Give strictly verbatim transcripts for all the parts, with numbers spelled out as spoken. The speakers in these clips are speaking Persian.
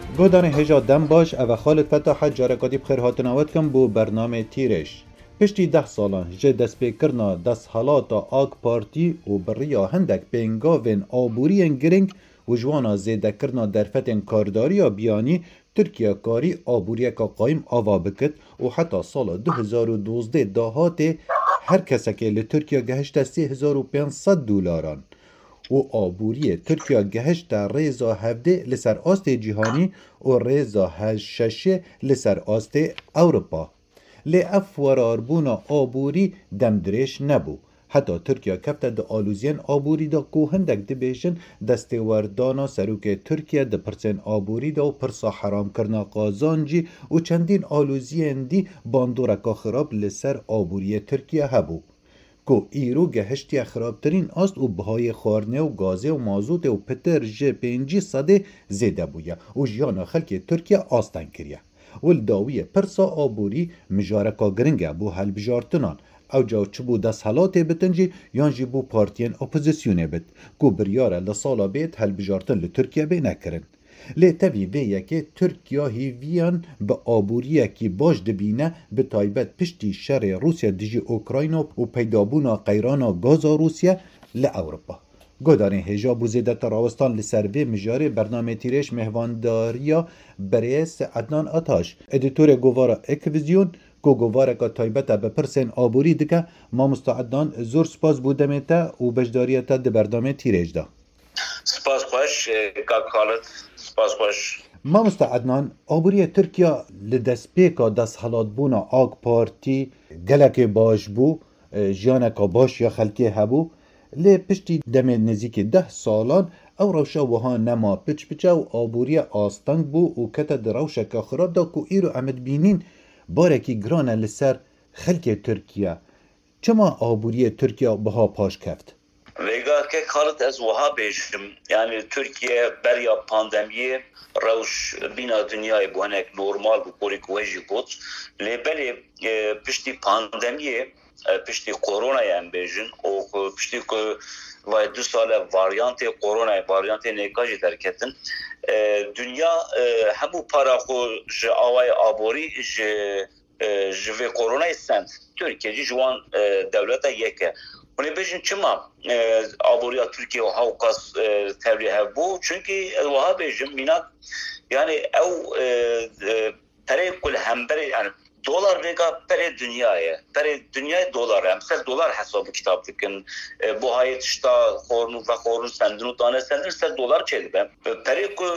گودان هجا دم باش او خالد فتاحت جارکاتی بخیر هاتناوت کم بو برنامه تیرش. پشتی ده سالان جه دست پیکرنا دست حالاتا آگ پارتی و بریا هندک پینگاوین آبورین گرنگ و جوانا زیده کرنا درفتین کارداری بیانی ترکیه کاری آبوریه که قایم آوا بکت و حتی سال دو هزار و دوازده داهاته هر کسی که لترکیه گهشت سه هزار و پانصد دلاران و آبوری ترکیه گهشت ریزا هفده لسر آست جهانی و ریزا هششه لسر آست اوروپا. لی اف وراربونا آبوری دمدرش نبو. حتی ترکیه کفته ده آلوزین آبوری ده که هندک ده بیشن دستوردانا سروک ترکیه ده پرسین آبوری ده و پرسا حرام کرنا قازانجی و چندین آلوزین دی باندورکا خراب لسر آبوری ترکیه هبو. که ایرو گهشتی خرابترین است و بهای خارنه و گازه و مازوت و پتر جه پینجی صده زیده بویا و جیانا خلک ترکیه آستان کریه. والداویه پرسا آبوری مجارکا گرنگه بو حل بجارتنان او جاو چبو دست حالاته بتنجی یانجی بو پارتین اپوزیسیونه بد که بریاره لسالا بیت حل بجارتن لترکیه بی نکرن. لی تاوی ویه که ترکیه هیویان به آبوریه که باش دبینه به تایبت پشتی شر روسیا دیجی اوکراینو و پیدابونا قیرانا گازا روسیا لأوروپا. گودان هجا بوزیده تراوستان لسروی مجاره برنامه تیرش مهوانداریا بریس عدنان آتاش ادیتور گوارا اکویزیون که گواره که تایبت به پرسین آبوری دکه ما مستعدان زور سپاس بودمیتا و بجداریتا ده برنامه تیرش ده. سپاس خوش کاک خالد، سپاس خوش. ما مستعدنان آبوری ترکیه لدسپیکا دست حالات بونا آگ پارتی گلک باش بو جیانک باش یا خلکی هبو لی پشتی دم نزیک ده سالان او روشا وها نما پچ پچا و آبوری آستنگ بو و کتا در روشا که خراب دا که ایرو عمد بینین بارکی گرانه لسر خلک ترکیه. چما آبوری ترکیه بها پاش کفت؟ ویگا که خالد از وها بیشم یعنی ترکیه بریا پاندمیه روش بینا دنیای بوانک نورمال بو کوری کوهجی بود لی بلی پشتی پاندمیه پشتی کرونا ام بیشن و پشتی که وای دو سال واریانت کرونا واریانت نیکاجی درکتن دنیا همو پارا خو ج آوای آبوری ج جوی کرونا سنت ترکیه جی جوان دولت یکه اونی بیشن چما آبوریا ترکیه و هاوکاس تبلیغ بو چونکی وها بیشم مینا yani او پره کل همبره yani dolar vega pere dünyaya pere dünya dolar emsel dolar hesabı kitap dikin bu hayat işte kornu ve kornu sendinu tane sendirse dolar çelbe pere ko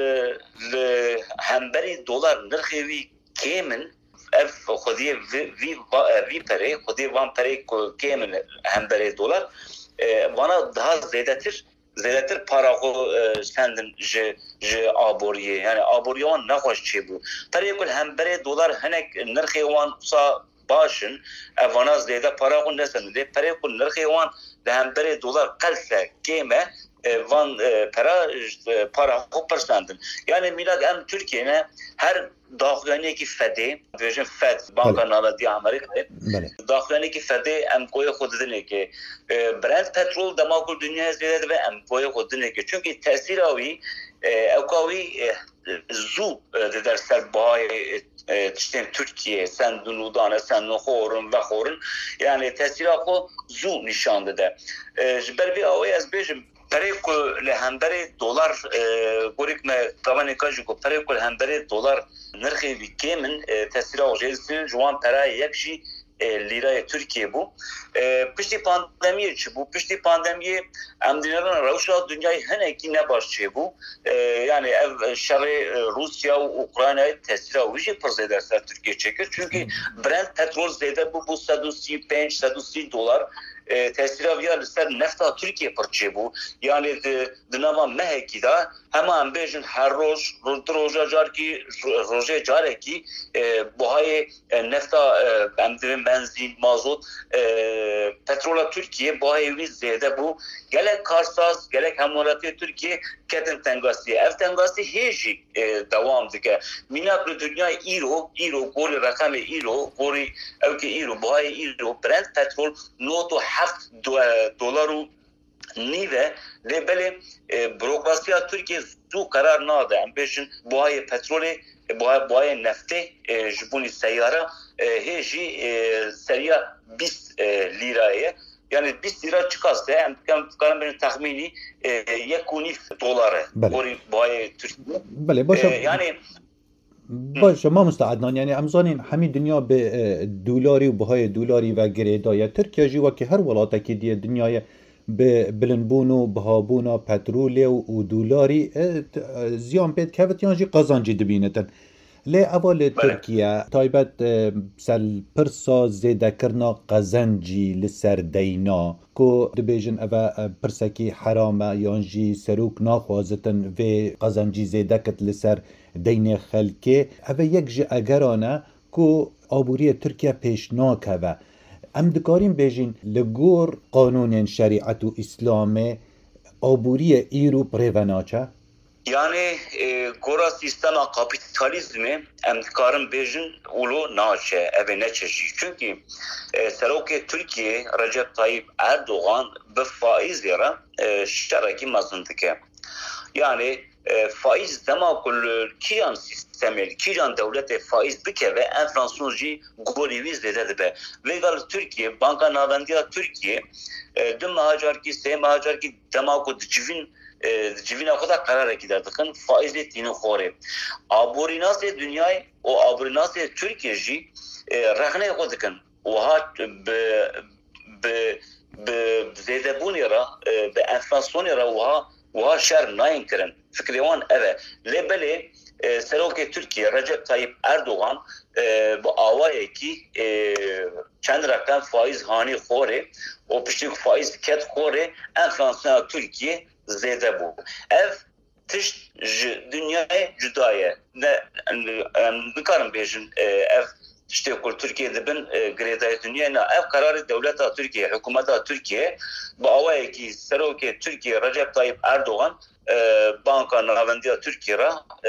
le hemberi dolar nırxevi kemin ev خودی وی وی پره خودی وان پره کیمن هنبره دلار وانا daha زیادتر زیادتر para خو سندن ج ج آبوریه yani آبوریه وان نخوش چی بو پره کل هنبره دلار هنک نرخی وان سا باشن وانا زیاده para خو نسنده پره کل نرخی وان هنبره دلار قلسه کیمه وان para para خو پرسندن yani milad em Türkiye'ne her داخلانی کی فدی ویژن فد بانک نالدی آمریکا داخلانی کی فدی ام کوی خود دنه که برند پترول دماغ دنیا زیاده و ام کوی خود دنه که چون تاثیر اوی اوکاوی زو در سر بای تشتیم ترکیه سندونودان سندخورن و خورن یعنی تاثیر خو زو نشان داده بر بی اوی از بیشم پره کو لهندره دلار گوریک ما توانی کاجو کو پره کو لهندره دلار نرخی ویکمن تاثیر اوجیسی جوان پره یکشی لیرای ترکیه بو پشتی پاندمیه چی بو پشتی پاندمیه امدیران روشا دنیای هنگی نباش چی بو yani ev şerri Rusya ve Ukrayna tesir avıcı pırzeder ser Türkiye çeker çünkü Brent petrol zede bu bu yüz otuz beş yüz otuz dolar tesir avıya ser nefta Türkiye pırçı bu yani dinama meheki da hemen bejin her roz roja jar ki roja jar ki bu hay nefta emdirin benzin mazot petrola Türkiye bu hay biz zede bu gerek Karsaz gerek Hamuratı Türkiye kedin tengasi ev tengasi heji devam dike minak dünya euro euro gol rakam euro gol ev ki euro bu hay euro Brent petrol notu heft dolaru نیوه لبله بروکراسیا ترکیه زو قرار ناده ام بیشن بوهای پترول بوهای بوهای نفته جبونی سیاره هیجی سریا بیست لیرایه yani بیست lira çıkarsa hem kanım benim tahmini یک و نیم دلاره بوری بوهای ترکیه بله باشه yani باشه ما مستعدان يعني امزانين همي دنيا بدولاري وبهاي دولاري وغريدايا تركيا جي وكي هر ولاتكي دي الدنيا بلنبونو بهابونا بترولي ودولاري زيان بيت كافت يانجي قازانجي دبينتن لي اول تركيا تايبت سل پرسا زيدا كرنا قازانجي لسر دينا كو دبيجن اوا پرسكي حرامه يانجي سروك ناخوازتن في قازانجي زيدا كت لسر دين خلكي اوا يك جي اگرانه كو آبوري تركيا پیش ناكوه ام دکاریم بیجین لگور قانون شریعت و اسلام آبوری ایرو پریوناچه؟ Yani e, gora sistema kapitalizmi em dikarim bejin ulu naçe eve ne çeşit çünkü e, seroke Türkiye Recep Tayyip Erdoğan be faiz yara e, şeraki mazındike yani e, faiz dema kul kiyan sistemi kiyan devlete faiz bike ve enflasyonji goriviz de be ve gal Türkiye banka navendiya Türkiye e, dün mahacar ki se mahacar ki dema ko dicivin civine kadar karar giderdikin faiz ettiğini khore. Aburinası dünyayı o aburinası Türkiye'ci rahne kodukin. Oha be be be zedebun yara be enflasyon yara oha oha şer nayin kirin. Fikrivan eve lebeli seroke Türkiye Recep Tayyip Erdoğan bu avaya ki çend rakam faiz hani khore o piştik faiz ket khore enflasyon Türkiye zede bu. Ev tiş dünyaya cüdaya ne dikarim bejin ev işte kul Türkiye'de ben gredaya dünya ne ev kararı devleta Türkiye hükümeta Türkiye bu avaya ki seroke Türkiye Recep Tayyip Erdoğan banka navendiya Türkiye'ye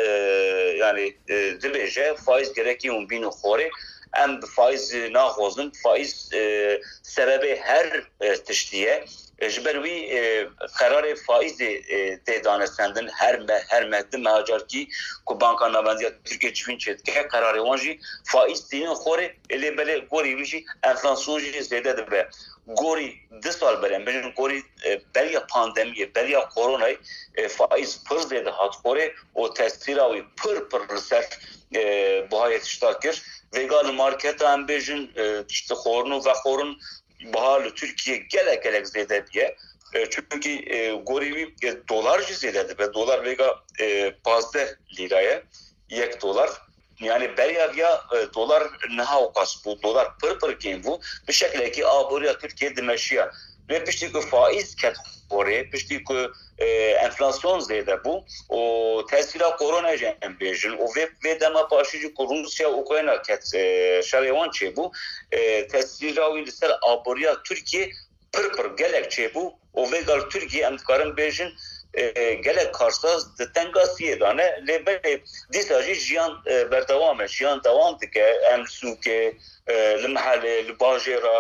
yani dibeje faiz gerekiyor binu khore em faiz naxozun faiz sebebi her tiştiye جبروی قرار فائز تدانستندن هر هر مهدم مهاجر کی کو بانکان نبندی ترکیه چوین چت که قرار وانجی فائز تین خوره الی بله گوری ویجی انفلاسیون جی زیاده دبه گوری دو سال بریم بجن گوری بلیا پاندمی بلیا کرونا فائز پر زیاده هات خوره و تاثیراوی پر پر رسر بهای تشتاکر وگال مارکت هم بجن تشت خورنو و خورن Bahalı Türkiye gelek gelek zedediye çünkü e, gorivi e, dolarcı zededi ve dolar vega e, fazla liraya yek dolar yani beriya e, dolar neha okas bu dolar pır pır kim bu bir şekilde ki aburiya Türkiye demeşiya ve pişti ki faiz ket oraya pişti ki e, enflasyon zede bu o tesira korona jem bejin o ve ve dema paşıcı Rusya Ukrayna ket e, şarıvan çe bu e, tesira uliser aburiya Türkiye pır pır gelek çe bu o ve gal Türkiye emkarın bejin e, gelek karsaz tengasiye dane lebe disaji jiyan e, berdavame jiyan devam dike em suke المحل الباجرة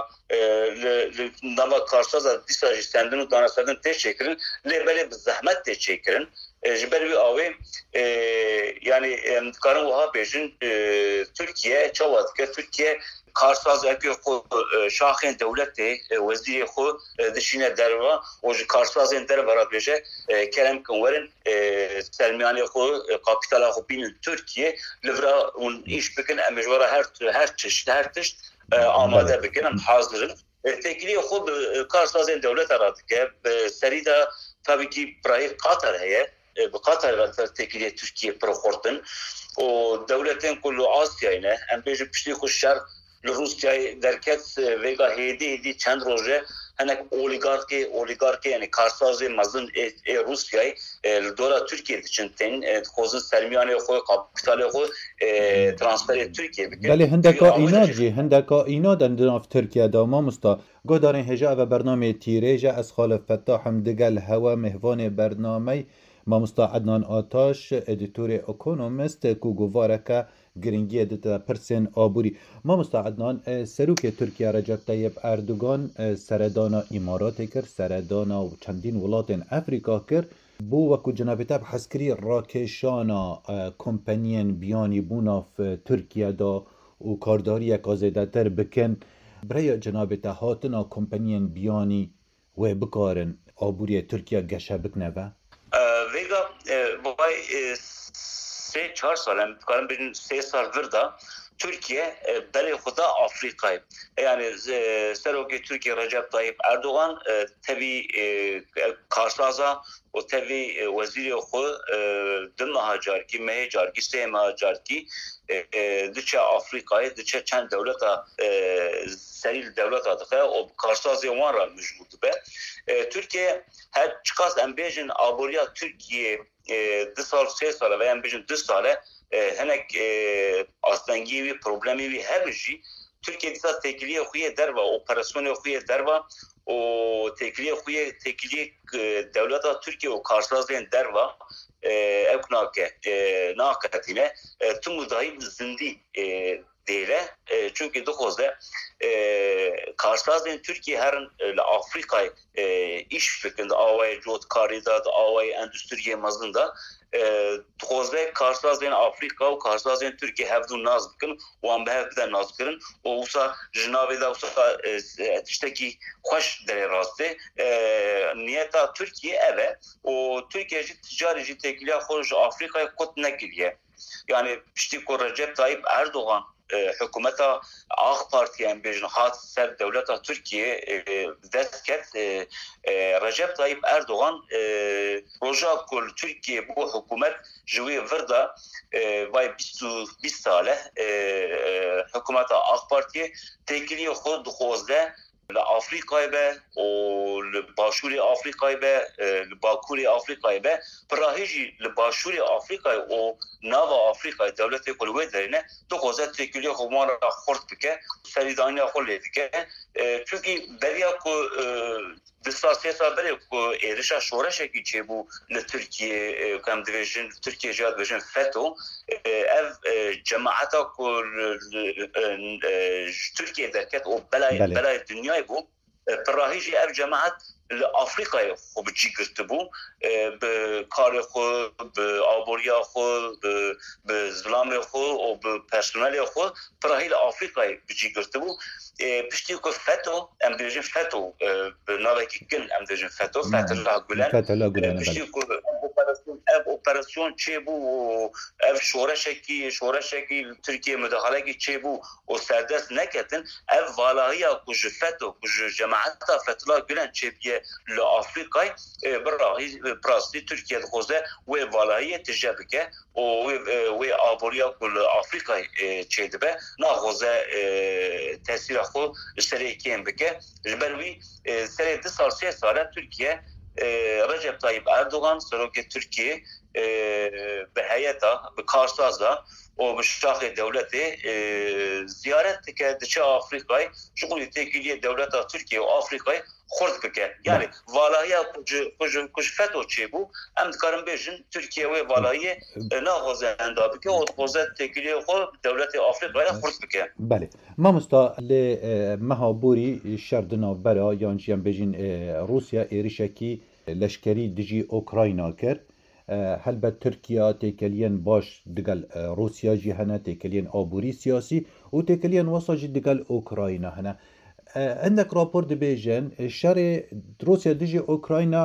لنما كارسازا ديساجي سندن ودانسادن تشكرن لبلي بالزحمت تشكرن جبروي آوي yani karın oha bejin Türkiye çavat ke Türkiye karsaz ekü şahın devleti veziri xo dişine derva o karsazın derva beje kerem kunverin Selmiyani xo kapitala xo binin Türkiye livra un iş bikin emjvara her her çeşit her çeşit amade bikin hazırın tekili xo karsazın devlet aradı ke serida tabii ki Prahir Katar heye bu Katar tekili Türkiye proxortun o devletin kullu Asya'yne em beje pişti xuşar Rusya'yı derket vega hedi hedi çend roje hanek oligarki oligarki yani karsazı mazın e, e, Rusya'yı e, dola Türkiye için ten kozun sermiyane koy kapitale koy transfer et Türkiye bikin. بله هندکا ایناد جی هندکا ایناد اندناف ترکیه دا ما مستا گودارین هجا و برنامه تیریجا از خالف فتاحم دگل هوا مهوان برنامه ما مستا عدنان آتاش ادیتور اکونومیست کو گوارکا گرنگی دتا پرسن آبوری ما مستعدنان سروک ترکیه رجب طیب اردوغان سردانا امارات کرد سردانا و چندین ولات افریقا کرد بو وکو جنابتاب حسکری راکشانا کمپانین بیانی بونا في ترکیه دا و کارداری اکازیده تر بکن برای جنابتا هاتنا کمپانین بیانی و بکارن آبوری ترکیه گشه بکنه و؟ ویگا بای سه چهار سال هم بکارم بین سه سال ورده Türkiye beli xuda Afrika'yı yani seroki Türkiye Recep Tayyip Erdoğan tabi karşılaza o tabi veziri xu dın hacar ki mehacar ki seyim hacar ki diçe Afrika'yı diçe çend devleta seril devleta dıkı o karşılazı wan ra mevcut be Türkiye her çıkas embejin aburiya Türkiye دو سال سه سال و هم بجن دو ساله هنک آستانگی و پروبلمی و هر چی ترکیه دیسا تکلیه خویه در و اپراسیون خویه در و و تکلیه خویه تکلیه دولت ترکیه و کارسازین در و اکناکه ناکتینه تو مداهیم زندی دیله çünkü dokuzda karşılaştığın Türkiye her Afrika iş fikrinde avay jot karida da avay endüstriye mazında dokuzda karşılaştığın Afrika ve karşılaştığın Türkiye hevdun naz bikin o an behevden naz bikin o usa jinaveda usa tişteki hoş dere rastı niyeta Türkiye eve o Türkiye'ci ticarici tekliye hoş Afrika'ya kot nekiliye yani işte ko Recep Tayyip Erdoğan hükümeta AK Parti'nin bir hat ser devleta Türkiye destket Recep Tayyip Erdoğan proje kul Türkiye bu hükümet jüvi verda vay बीस sale hükümeta AK Parti tekliye xud xozde Afrika'yı be o başuri Afrika'yı be bakuri Afrika'yı be prahici başuri Afrika'yı o nava Afrika'yı devleti kulübe derine dokuzda tekiliye kumara xort bike seridaniye xolle bike çünkü beriya ku distasiya beriya ku erişa şoreşe ki çe bu ne Türkiye kam division Türkiye jihad division FETÖ ev cemaata ku Türkiye derket o belay belay dünya bu prahici ev cemaat Afrika'yı خوب چی کرده بو به کار خو به آبوریا خو به زلام خو و به پرسنل خو پراهیل آفریقای بچی کرده بو پشتی کو فتو ام دیجن فتو به نوع کی کن ام دیجن فتو فتلا گولن پشتی کو operasyon ev operasyon çe bu ev şoreşeki şoreşeki Türkiye müdahale çe bu o serbest neketin ev valahiya kuj feto kuj cemaata fetla gülen çebiye le Afrika'yı berahi prasti Türkiye xoze ve valahiye tecabike o ve aboriya kul Afrika'yı çedibe na xoze tesir xo sereyken bike berwi sere de sarsiye sala Türkiye Recep Tayyip Erdoğan Seroki Türkiye به heyeta به karşılaza o şahı devleti ziyaret ke diçe Afrika'yı şuğuli tekiliye devleti Türkiye ve Afrika'yı xort bike yani valahiya kuj kuj kuj FETÖ çe bu em dikarin bejin Türkiye ve valahiye na xoze enda bike o xoze tekiliye xo devleti Afrika'yı xort bike بله ما مستا ل مهابوری شردنا برا یانجیان بجین روسیا ایریشکی لشکری دجی اوکراینا کر هلبت ترکیه تکلین باش دگل روسیا جی هنه تکلین آبوری سیاسی و تکلین واسا جی دگل اوکراینا هنه عندك رابور دبيجن شر روسيا دجي اوكراينا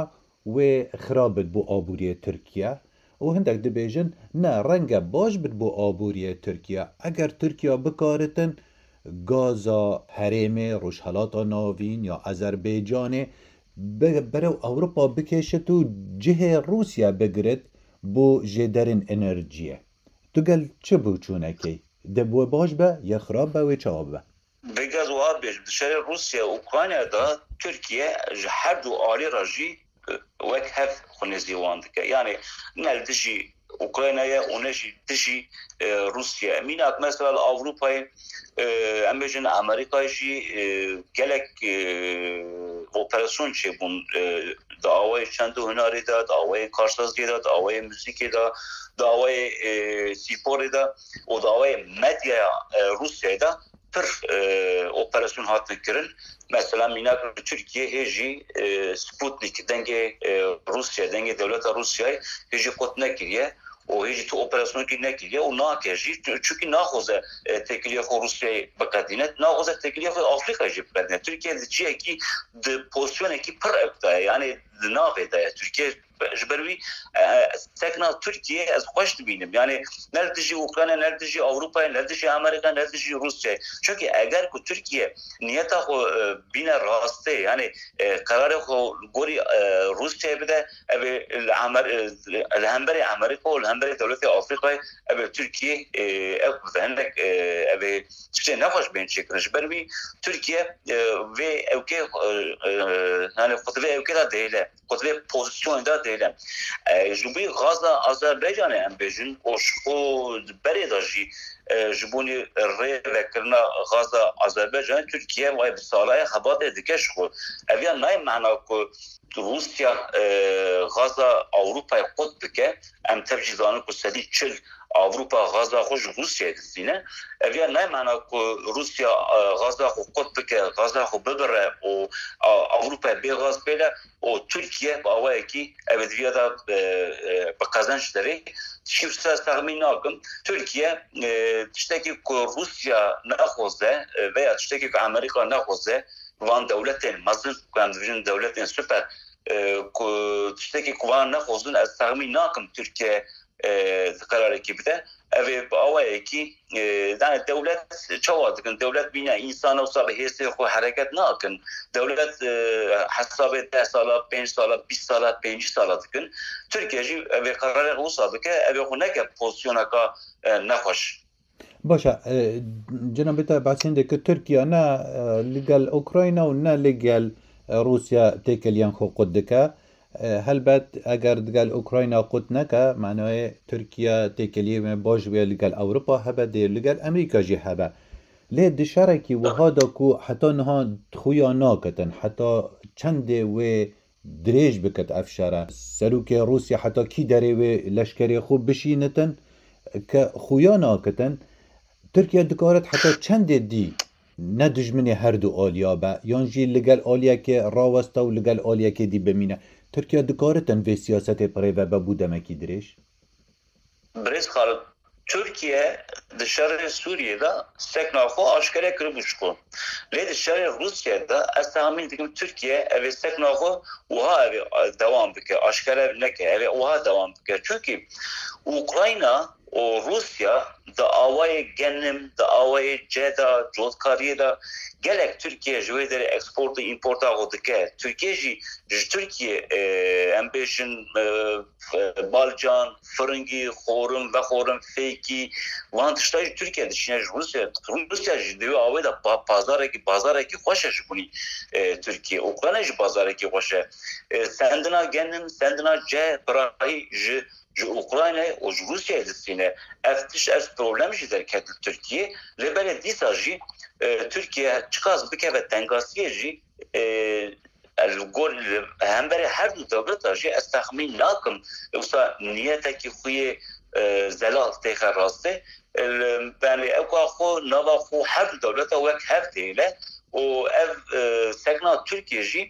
وخرابت بو آبوري تركيا وهندك دبيجن نا رنگا باش بد بو آبوري تركيا اگر تركيا بكارتن غازا حريمي روشهلاتا ناوين یا آذربایجان برو اوروپا بکشتو جهه روسيا بگرد بو جدرن انرژیه تو گل چه بو چونکی دبو باش به یا خراب به و چه به بگز و آبیش دشار روسیا اوکراینa'da Türkiye her du ali raji وک هف خونزی واندکه یعنی نل دشی اوکراینa'ya اونشی دشی روسیا مینات مثلا Avrupa'yı امبجن امریکایشی گلک operasyon çe bun داوای چند هنری دا داوای کارسازی دا داوای موسیقی دا داوای سپور دا و داوای مدیا روسیه دا پر operasyon hatını kirin. Mesela minak Türkiye heji Sputnik denge Rusya denge devlet Rusya heji kotuna kiriye. O heji tu operasyonu kirine kiriye. O na keji çünkü na hoza tekliye Rusya'yı bakadinet na hoza tekliye Afrika jip bakadinet. Türkiye diye ki de pozisyon ki per ekta yani na veda Türkiye جبروی سکنا ترکیه از خوش بینیم یعنی نردجی اوکراین نردجی اروپا نردجی امریکا نردجی روسیه چونکه اگر که ترکیه نیت خو بین راسته یعنی قرار خو گوری روسیه بده اب الامر الهمبر امریکا و الهمبر دولت آفریقا اب ترکیه اب هندک اب چه نخوش بین شکل جبروی ترکیه و اوکی یعنی خطبه اوکی دا دیله خطبه پوزیسیون دا دیلم جنوبی غزه آذربایجان هم بیشتر اوشکو بری داشتی جبونی ری وکرنا غزه آذربایجان ترکیه وای بسالای خبات دیگهش خود اویا نه معنا کو روسیا غزه اروپا خود بکه ام تبجیزانه کو سدی چل Avrupa Gazze خوش روسیه دستینه اویا نه معنا کو روسیا غزه خو خود بکه غزه خو ببره و Avrupa به غاز بله و ترکیه با وای کی اودویا دا به کازانش داره شیفت تخمین نکن ترکیه تشتکی کو روسیا نخوزه و یا تشتکی کو آمریکا نخوزه وان دولتین مزن کاندوین دولتین سوپر کو تشتکی کو وان نخوزن از تخمین نکن ترکیه قراره کی بده اوی باوی کی دانه دولت چواد کن دولت بینا انسان و صاحب حیث خو حرکت نکن دولت حساب ده سال پنج سال بیست سال پنج سال کن ترکیه جی اوی قراره خو صاحب که اوی خو نکه پوزیشن کا نخوش باشه جناب تا بحثنده که ترکیه نه لگل اوکراین و نه لگل روسیا تکلیان خو قدکه هلبت اگر دگل اوکراین قد نکه معنای ترکیه تکلیه باش وی لگل اوروپا هبه دی لگل امریکا جی هبه لی دشاره کی وها دا کو حتی نها خویا ناکتن حتی چند و دریج بکت افشاره سروک روسیا حتی کی داره و لشکری خوب بشینتن که خویا ناکتن ترکیه دکارت حتی چند دی نه دجمنی هر دو آلیا با یانجی لگل آلیا که راوسته و لگل آلیا که دی بمینه ترکیه دکارتن و سیاست پریوه بوده مکی درش؟ برز خالد Türkiye dışarı Suriye'de seknafı aşkare kırmış ko. Le dışarı Rusya'da az tahmin ediyorum Türkiye ev seknafı oha ev devam bike aşkare neke ev oha devam bike. Çünkü Ukrayna o Rusya da avayı genim da avayı ceda jotkariye da gelek Türkiye jüvederi eksportu importa odike Türkiye ji Türkiye ambition balcan fırıngi xorum ve xorum feki vantıştay Türkiye dışına Rusya Rusya jidiyor avayı da pazaraki pazaraki hoşaş bunu Türkiye Ukrayna ji pazaraki hoşa sendina genim sendina ce prahi ji Ukrayna o Rusya destine eftiş es problem jider ket Türkiye lebele disaji Türkiye çıkaz bir kere tengasiyeci الگور هم برای هر دو دولت آجی از تخمین نکم اوسا نیته که خوی زلال تیخ راسته بله اوکا خو نوا خو هر دو دولت اوک هفته ایله و اف سکنا ترکیه جی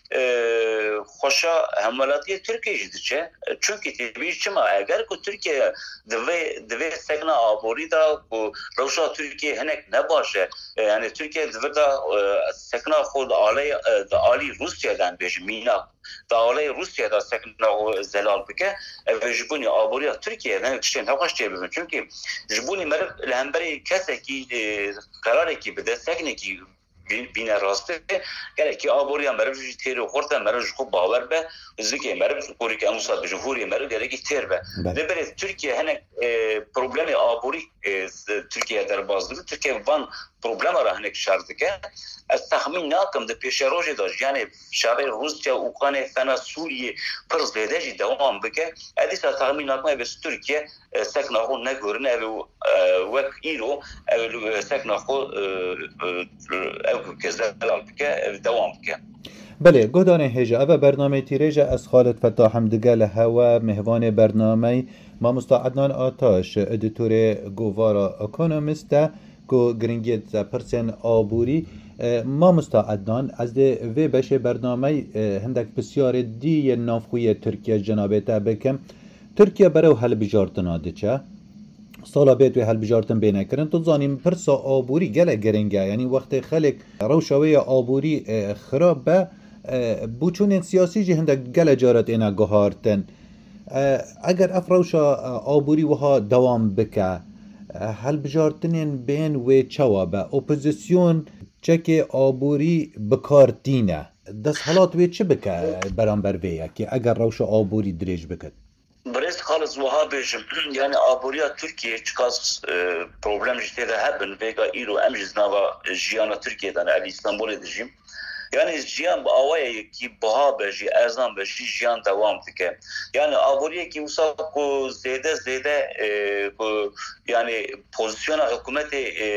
خوشا همولاتی ترکیه جی دیچه چونکه تیبیش چما اگر که ترکیه دوی دوی سکنا آبوری دا و روشا ترکیه هنک نباشه یعنی ترکیه دوی دا سکنا خود آلی دا آلی روسیه دن بیش مینا دا آلی روسیه دا سکنا زلال بکه و جبونی آبوری ترکیه هنک چین هاقاش چیه ببین چونکه جبونی مرف لهمبری کسی که قراره که بده سکنه که بینه راسته گره که آبوری هم برای تیر و خورده برای خوب باور به زیگه برای کوری که اموسا به جمهوری برای گره که تیر به برای ترکیه هنه پروبلم آبوری ترکیه در بازده ترکیه وان پروبلم را هنه شرده که از تخمین ناکم ده پیش روژه داشت یعنی شرای روسیا اوکراین فنا سوریه پر زیده جی دوام بکه ادیسا تخمین ناکم به ترکیه سکنا خو نگورنه وک ایرو سکنا خو او که زلال بکه دوام بکه بله گودانه هجا اوه برنامه تیریجا از خالد فتاحم دگل هوا مهوان برنامه ما مستعدنان آتاش ادیتور گوارا اکونومیستا کو گرینگیت پرسن آبوری ما مستعدنان از ده وی بشه برنامه هندک بسیار دی نافخوی ترکیه جنابه تا بکم ترکیه برو حل بجارتنا دچه سالا بیت و هل بجارتن بینه کرن تو زانیم پرسا آبوری گله گرنگه یعنی وقت خلق روشاوی آبوری خراب به بوچون سیاسی جی هندک گله جارت اینا گهارتن اگر اف روشا آبوری وها دوام بکه هل بجارتنین بین و چوابه اپوزیسیون چک آبوری بکارتینه دست حالات وی چه بکه برانبر ویه که اگر روشا آبوری دریج بکد برست خالص وها بيجم يعني ابوريا تركيا تشكاس بروبلم جديده هبن فيغا ايرو امجز نافا جيانا تركيا دان علي اسطنبول دجيم يعني جيان باوايا كي بها بجي ازام بجي جيان دوام تك يعني ابوريا كي وساكو زياده زياده يعني بوزيشن حكومه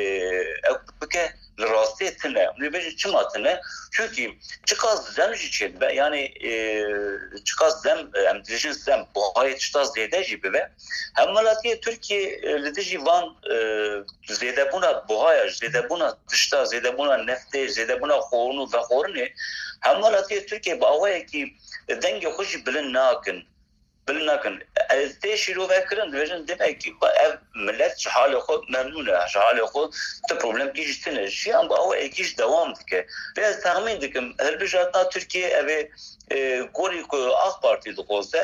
بك راستي تنه نبيجي چما تنه çünkü çıkaz zem için yani çıkaz zem emdirijin zem bu hayat çıtaz zede gibi ve hem malatiye Türkiye lidici van zede buna bu hayat zede buna dışta zede buna nefte zede buna korunu ve korunu hem malatiye Türkiye bu hayat ki denge hoş bilin nakin بالناكن التاشيرو ذاكرن ديجن ديك ملات شحال خو ممنونه شحال خو ت بروبليم كيش تنجي ام باو كيش دوام ديك بس تخمين ديك هل بجاتنا تركيا ابي كوري كو اخ بارتي دوزا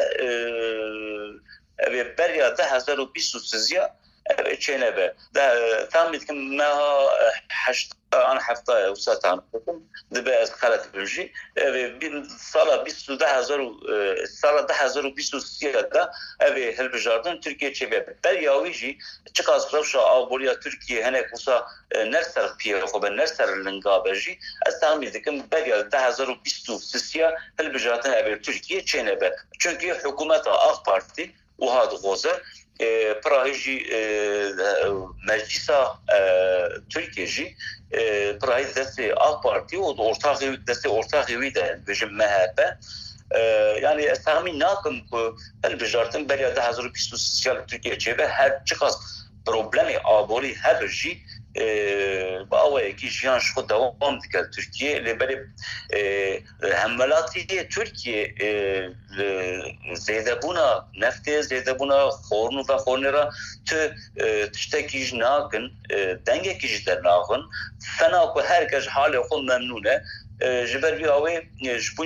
ابي بريا ده هزار و بیست و سه ابي چنبه ده تخمين ديك ما حشت انا حفظه وساتان دبا خلت بمشي صاله بیست و ده هزار صاله ده هزار و بیست و سه ده ابي هل بجاردن تركيا چبه برياويجي چقاس روشا ابوريا تركيا هناك وسا نرسر بيه خو نرسر لنقابجي استعمل ديكم بريا ده هزار و بیست و سه هل بجاردن ابي تركيا چنبه çünkü حكومه اخ بارتي وهذا غوزه پراهیجی مجلسا ترکیه پراهی دست آق پارتی و ortak دست ortak ویده بجم مهابه yani استعمال ناکم که البجارتن برای ده هزار و بیست و سه ترکیه چه هر چقدر problemi آبوری هبرجی با اوه کی جیان شو دوام دیگر ترکیه لبری حملاتی ترکیه زیاده بونا نفته زیاده بونا خورن و خورن را تو تشتکیج ناکن دنگه کیج در ناکن فنا کو هر کس حال خود ممنونه جبر بی اوه جبون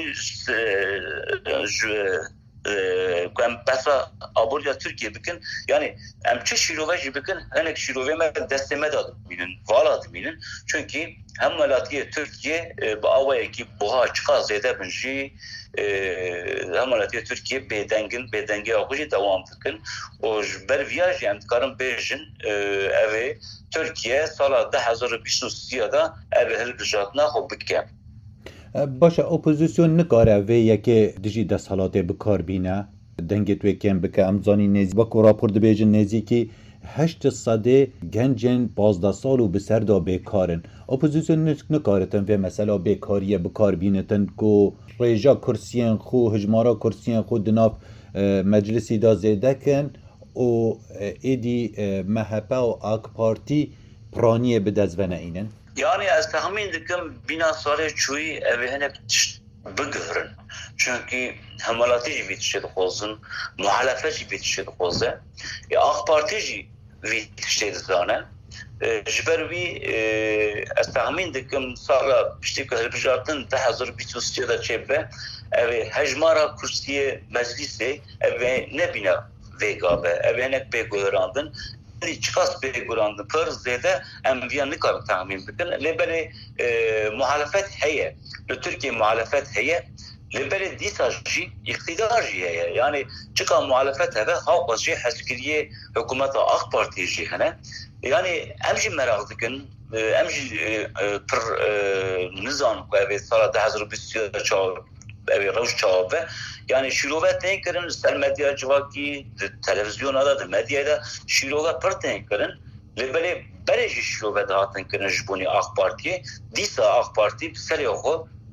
كان بس أبوريا تركيا بكن يعني أم تشي شيروفاجي بكن هناك شيروفي ما دست ما داد مينن فالات مينن çünkü هم ملاتية تركيا بأوعي كي بها çıkar زيادة بنجي هم ملاتية تركيا بدنجن بدنجي أخوجي دوام بكن وجبر فياج يعني كارم بيجن أبي تركيا سال ده هزار بیست و سه دا أبي هالبجاتنا خو بكم باشه اپوزیسیون نکاره وی یکی دیجی دست حالاته بکار بینه دنگت وی کم بکه امزانی نزی وکو راپور دبیجن نزی که هشت صده گنجن پازده سال و بسر دا بیکارن اپوزیسیون نکارتن و مثلا بیکاریه بکار بینتن که ریجا کرسیان خو هجمارا کرسیان خو دناف مجلسی دا زیده کن و ایدی مهپه و آک پارتی پرانیه بدزونه اینن Yani az tahmin dikim bina sare çuyi evi henek bigırın. Çünkü hamalatı ji bitişe dixozun, muhalefet ji bitişe dixoze. Ya AK Parti ji bitişe dizane. Jiber vi az tahmin dikim sara pişti ki helbijartın ده هزار و بیست و سه da çebe evi hejmara kursiye meclisi evi ne bina vegabe evi henek begörandın. çıkas beygurandın per zede emviyan ne kadar tahmin bikin lebeli muhalefet heye Türkiye muhalefet heye lebeli disajı iktidarcı heye yani çıkan muhalefet heve halkacı haskiriye hükümete AK Parti'ci hene yani emci merak dikin emci per nizam ve sala ده هزار و بیست و سه evi roş çağbe yani şirove tenkerin sel medya civaki televizyona da medyada şirove per tenkerin lebele bereji şirove da tenkerin jbuni AK Parti disa AK Parti sel yoxo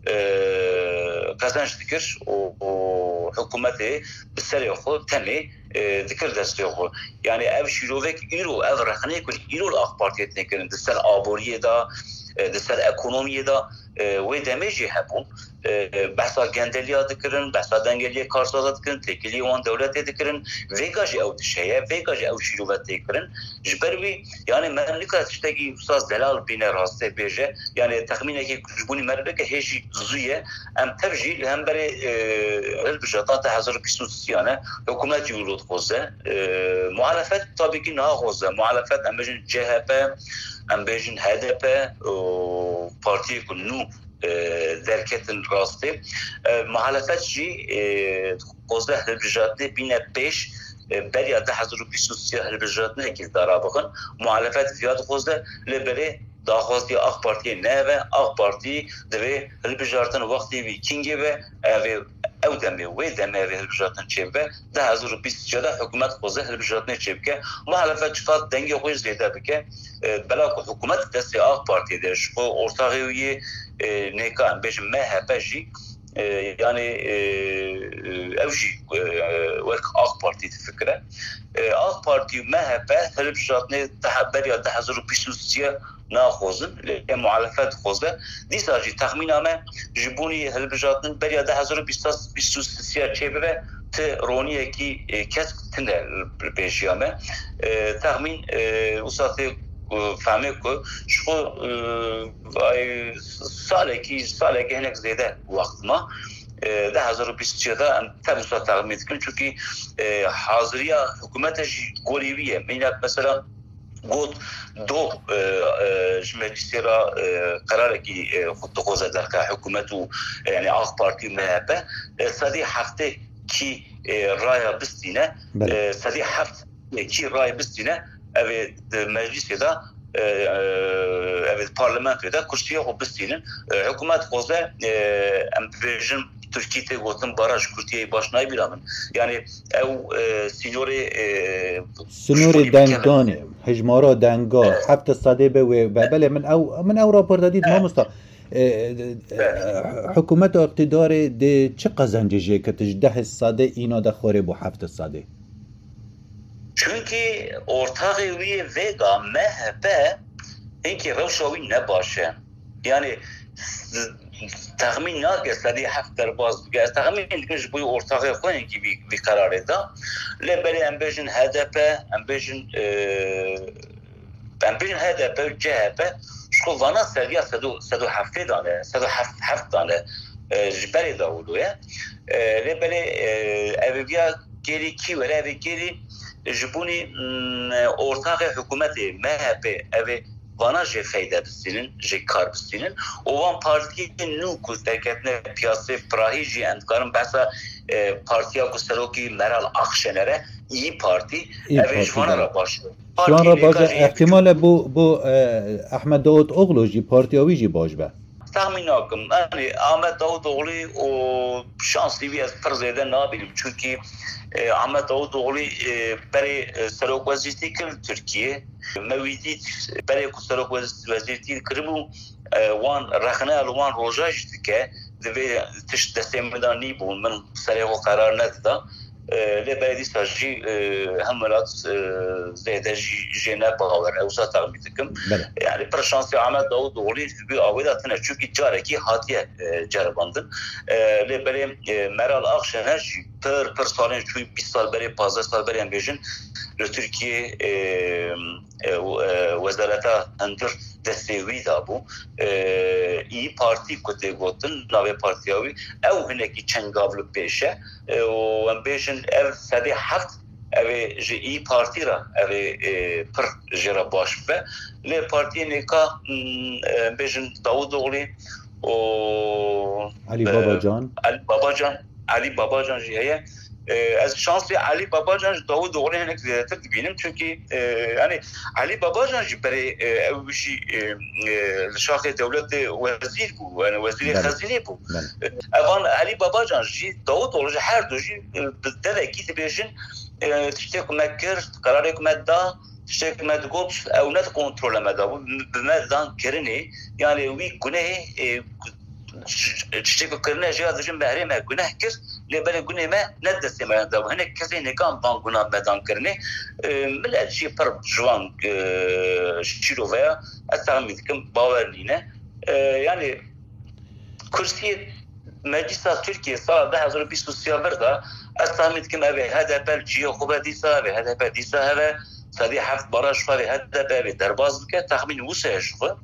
kazanç dikir o hükümeti biseri xo temi dikir desti xo yani ev şirovek iro ev rakhne kul iro AK Partiye tekirin disser aboriye da disser ekonomiye da ve demeji hebun behsa gendeliya dikirin behsa dengeliye karsaza dikirin tekili wan devlete dikirin vegaj ev dişeye vegaj ev şirovet tekirin jbervi yani memleket işte ki ustaz delal bine raste beje yani tahmineki jbuni merbeke heji zuye em tercih hem beri elbijata ta hazır bisus yani hükümet yurut xoze muhalefet tabii ki na xoze muhalefet em bejin C H P em bejin H D P parti kunu derketin rastı muhalefet jî xoze elbijatne bine beş بریا ده هزار و بیست و سه هلبجات نه که داره بکن معالفت فیاد خواسته لبری داخواستی آخ پارتی نه و آخ پارتی دوی هلبجاتن وقتی وی کینگی و او دمی و دمی و هلبجاتن چه و ده هزار و بیست جدا حکومت خواسته هلبجاتن چه بکه معالفت چقدر دنگی خوش زیاده بکه بلا که حکومت دستی آخ پارتی درش خو ارتاقی نکان بیش مهپجی yani evji vek AK Parti fikre AK Parti M H P helbjatne tahaber ya ده هزار و بیست و سه ناخوزن ل muhalefet خوزه دیساجی تخمینامه جبونی helbjatن بر ya ده هزار و بیست و سه çevre te roniye ki kes tinde beşiyame tahmin usatı فهمه که شو ساله کی ساله که هنگ زیاده وقت ما ده هزار و بیست چهده ام تمسا تقمید کن چونکی حاضریه حکومتش گولیویه مینک مثلا گود دو مجلسی را قراره که خود خوزه در که حکومت و یعنی آخ پارتی مهبه سادی هفته کی رای بستینه سادی هفته کی رای بستینه evet mecliste de evet parlamentoda da kuştiye o bistinin hükümet koza amvejin Türkiye'de gotum baraj kuştiye başına biramın yani ev sinori sinori dengane hejmara denga hafta sade be ve bele min ev min ev raporda did ma musta hükümet iktidarı de çi qazancı que ده sade ina da xore bu hafta sade çünkü ortak evi vega M H P inki revşavi ne başı yani tahmin nake sadi hafter baz bige tahmin dikiş bu ortak evi ki bir bir karar eda le beri ambejin H D P ambejin ambejin H D P C H P şu vana seriya sadu sadu hafte dane sadu haft haft dane jberi da oluyor le beri eviya geri ki ve evi geri jibuni ortak hükümeti M H P evi vana je fayda bistinin je kar bistinin ovan partinin nu kusteketne piyasa prahiji endkarın basa partiya kusteroki Meral Akşener'e iyi Parti evi jvana ra başlıyor. Şu an ra başlıyor. İhtimale bu bu Ahmet Davutoğlu ji partiyavi ji baş be. tahmin hakkım. Yani Ahmet Davutoğlu o şanslı bir fırzeden ne bileyim çünkü e, Ahmet Davutoğlu e, beri e, Serok Vazirti kır Türkiye mevidi beri Serok Vazirti kırbu wan rakhne alwan rojaj dike ve tiş destemeden ni bu men Serok karar net da le belediye sajji hamalat zeydeji jene power evsa taqbidikim yani per şansı Ahmet Davutoğlu bir avidatına çünkü careki hatiye carabandın le beri Meral Akşener per per salın çünkü bir sal beri fazla sal beri ambejin Türkiye wezareta andır desteği da bu iyi parti kote gotun nave partiyavi ev hineki çengavlı peşe o ambejin ev sadi haft ev ji iyi parti ra ev per jera baş be le partiye neka ambejin Davutoğlu o Ali Babacan Ali Babacan Ali Babacan jiye از شانسی علی باباجان داوودوغلی هنگ زیادتر بینیم چونکی یعنی علی باباجان برای اوشی شاخ دولت وزیر بود یعنی وزیر خزینه بود اوان علی باباجان جی داوودوغلی هر دو جی داده کی تبیشن تشتی کمک کرد قرار کمک دا تشتی کمک گفت او نت کنترل مدا بود بمدان کرنی یعنی وی گناه تشتكو كرنا جهاز جنب هري ما جناه كس لبلا جناه ما ندس ما ده وهنا كذا نكام بان جناه بدان كرني ملا شيء فرب جوان شيلو فيا أستعمل كم باور لينا يعني كرسي مجلس تركيا صار ده هزار بيسو سيابر ده أستعمل كم أبي هذا بالجيو خبر ديسا أبي هذا بالديسا هذا صدي حفظ براش فبي هذا بابي درباز بك تخمين وسه شوفه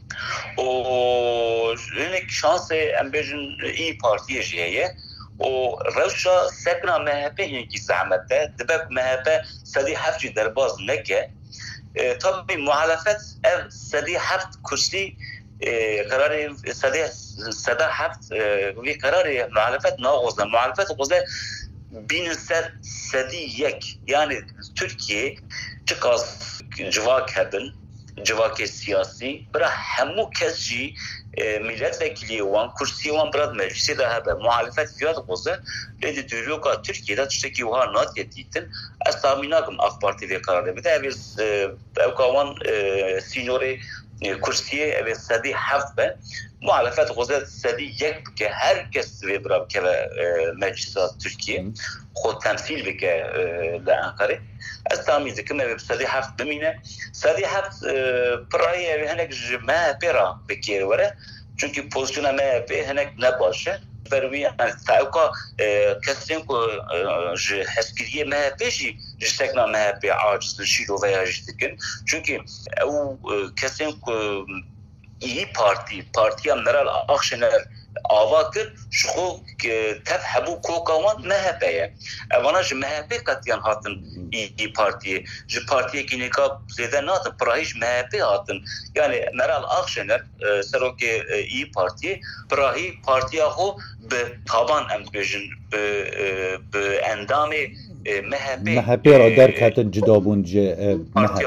و هناك شانس ام بيجن اي بارتي جايه وروشا سكنا مهبه هناك زعمته دبك مهبه سدي حفج درباز نكه طبعا معالفات سدي حفت كرسي قرار سدي سدا حفت في قرار معالفات ناغوزه معالفات غوزه بين سر سدي يك يعني تركيا تقاس جواك هبن جواك سياسي برا همو كسجي ملت وكيلي وان كرسي وان براد مجلسي ده هبه معالفات فيات غوزه لدي دروكا تركيا تشتكي وها نات يديتن استاميناكم اخ بارتي في قرار بده biz اوكاوان سينوري كرسي ابي سدي حفبه معالفات غوزه سدي يك بك herkes ve برا بك مجلس تركيا خود تمثيل بك لانقره استامي كما بسدي حفظ بمينه سدي حفظ براي هناك ما بيرا بكير ورا çünkü pozisyona ما به هناك نباشه بروي يعني تاوكا كسين كو حسكريه ما بيجي جسكنا ما به عاجز شيلو veya جتكن çünkü او كسين كو iyi parti partiya meral akşener avakir şu tefhabu kokavan mehbeye evana ji mehbe katiyan hatın iyi partiye ji partiye ki nekab zeden hatın prahiş mehbe hatın yani meral akşener seroki iyi partiye prahi partiya ho be taban embejin be endami مهبه مهبه را درک هاتن جدا بونجه مهبه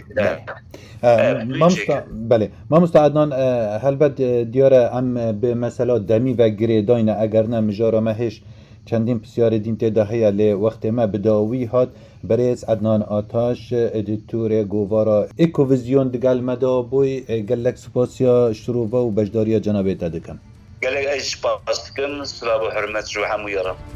ما مست بله ما مستعدان هل بد دیاره ام به مثلا دمی و گریداین اگر نه مجارا مهش چندین بسیار دین تداهی لی وقت ما بداوی هات برایز عدنان آتاش ادیتور گوارا اکوویزیون دگل مدا بوی گلک سپاسیا شروع و بجداریا جنابه تدکم گلک اش سپاس کم سلام و حرمت رو همو یارم